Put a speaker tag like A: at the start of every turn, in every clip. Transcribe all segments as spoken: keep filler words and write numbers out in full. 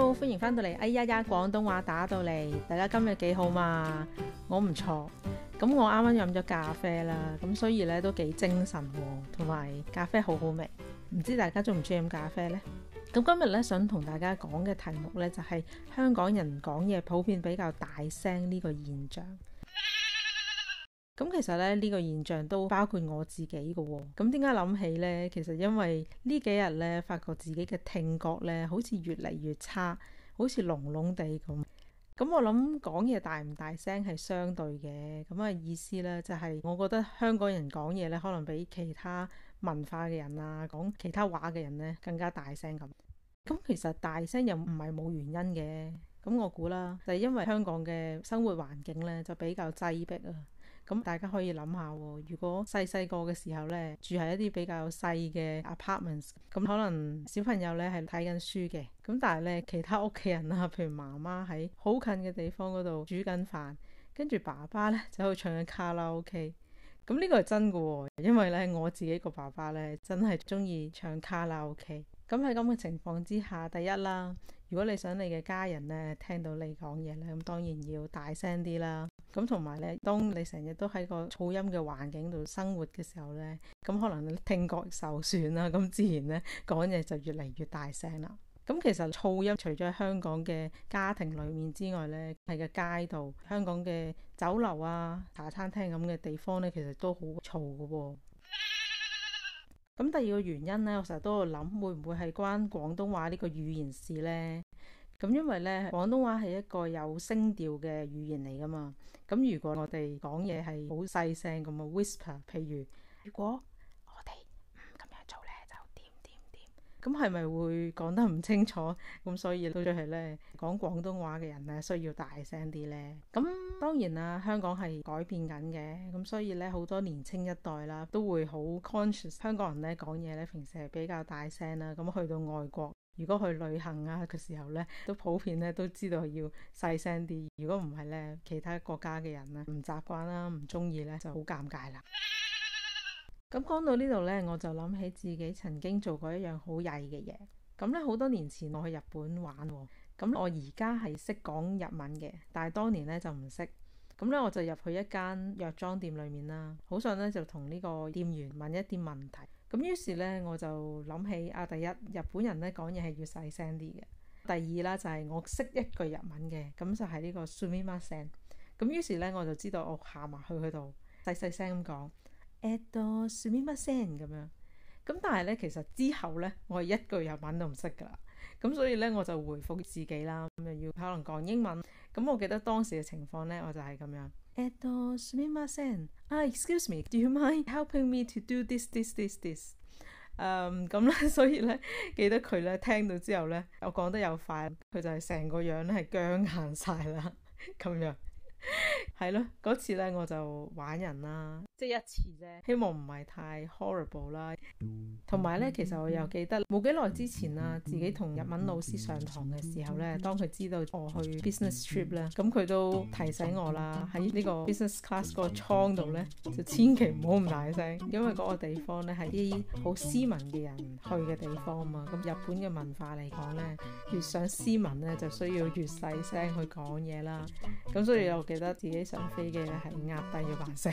A: Hello， 歡迎翻到嚟。哎呀呀，廣東話打到嚟，大家今日幾好嘛？我唔錯。咁我啱啱飲咗咖啡啦，咁所以咧都幾精神喎，同埋咖啡好好味。唔知大家中唔中意飲咖啡呢？咁今日咧想同大家講嘅題目咧就係香港人講嘢普遍比較大聲呢個現象。咁其實咧呢個現象都包括我自己嘅喎。咁點解諗起呢？其實因為呢幾日咧發覺自己嘅聽覺咧好似越嚟越差，好似聾聾地咁。咁我諗講嘢大唔大聲係相對嘅。咁嘅意思咧就係我覺得香港人講嘢咧可能比其他文化嘅人啊，講其他話嘅人咧更加大聲咁。咁其實大聲又唔係冇原因嘅。咁我估啦，就係因為香港嘅生活環境咧就比較擠迫啊。咁大家可以諗下喎，如果細細個嘅時候呢，住喺一啲比較細嘅 apartments， 咁可能小朋友呢係睇緊書嘅，咁但係呢，其他屋企人啊，譬如媽媽喺好近嘅地方嗰度煮緊飯，跟住爸爸呢就喺度唱緊卡拉 OK。咁呢個係真嘅喎，因為呢我自己個爸爸呢真係中意唱卡拉 OK。咁喺咁嘅情況之下，第一啦，如果你想你嘅家人呢聽到你講嘢呢，咁當然要大聲啲啦。咁同埋呢，當你成日都喺個噪音嘅環境度生活嘅時候呢，咁可能你聽覺受損啦，咁自然呢講嘢就越嚟越大聲啦。咁其實噪音除咗喺香港嘅家庭裏面之外呢，喺個街道、香港嘅酒樓啊、茶餐廳咁嘅地方呢，其實都好嘈㗎喎。咁第二個原因呢，我成日都喺度諗，會唔會係關廣東話呢個語言事呢？咁因為呢，廣東話係一個有聲調嘅語言嚟噶嘛。咁如果我哋講嘢係好細聲咁啊 whisper， 譬如如果我哋唔咁樣做呢，就點點點。咁係咪會講得唔清楚？咁所以到咗係呢，講廣東話嘅人呢，需要大聲啲呢。咁當然啦，香港係改變緊嘅，咁所以呢，好多年青一代啦都會好 conscious。香港人呢講嘢呢，平時係比較大聲啦。咁去到外國，如果去旅行啊嘅時候呢，都普遍呢都知道要細聲啲。如果唔係呢，其他國家嘅人呢唔習慣啦，唔中意呢，就好尷尬啦。咁講到呢度呢，我就諗起自己曾經做過一樣好曳嘅嘢。咁呢，好多年前我去日本玩喎。咁我而家係識講日文嘅，但係當年呢就唔識。咁呢，我就入去一間藥妝店裏面啦，好想呢就同呢個店員問一啲問題。咁於是呢，我就諗起啊，第一，日本人呢講嘢係要細聲啲嘅。第二啦，就係我識一句日文嘅，咁就係呢個 sumimasen。咁於是呢，我就知道我行埋去佢度細細聲咁講誒sumimasen咁樣。咁但係呢，其實之後呢，我係一句日文都唔識噶啦。咁所以呢，我就回覆自己啦，咁又要可能講英文。咁我記得當時嘅情況呢，我就係咁樣誒sumimasen啊 excuse me do you mind helping me to do this this this this 誒咁咧，所以呢，記得佢呢聽到之後呢，我講得又快，佢就係成個樣咧係僵硬晒啦咁樣。係咯，嗰次呢，我就玩人啦，即係一次啫，希望唔係太 horrible 啦。同埋呢，其實我又記得冇幾耐之前啦，自己同日文老師上堂嘅時候呢，當佢知道我去 business trip 呢，咁佢都提醒我啦，喺呢個 business class 個艙度呢，就千祈唔好咁大聲，因為嗰個地方呢係啲好斯文嘅人去嘅地方啊嘛。咁日本嘅文化嚟講呢，越想斯文呢，就需要越細聲去講嘢啦。咁所以我記得自己上飛機呢係壓低咗把聲。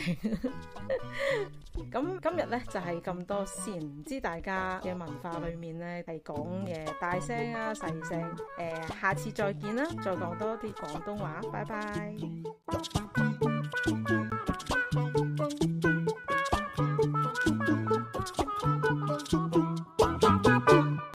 A: 咁今日呢就係咁多先，唔知大家嘅文化裏面呢係講嘢大聲啊細聲？誒，下次再見啦，再講多啲廣東話，拜拜。